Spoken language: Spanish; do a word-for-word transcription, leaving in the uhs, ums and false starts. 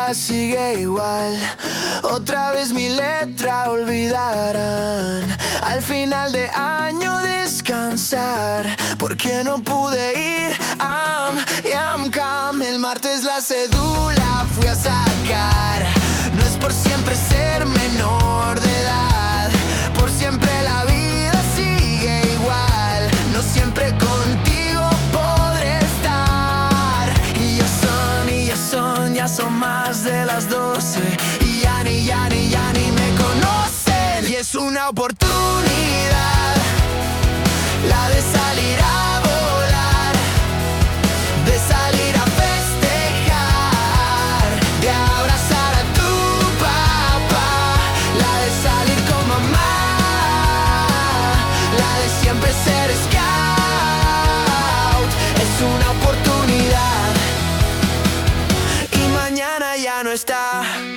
vida sigue igual. Otra vez mi letra olvidarán. Al final de año descansar, porque no pude ir. Am, yam, cam. El martes la cédula fui a sacar. No es por siempre ser menor de edad. Por siempre la vida sigue igual. No siempre contigo podré estar. Y ya son, y ya son, ya son más de las doce. Y ya ni, ya ni, ya ni me conocen. Y es una oportunidad, la de salir a volar, de salir a festejar, de abrazar a tu papá, la de salir con mamá, la de siempre ser scout. Es una oportunidad y mañana ya no está.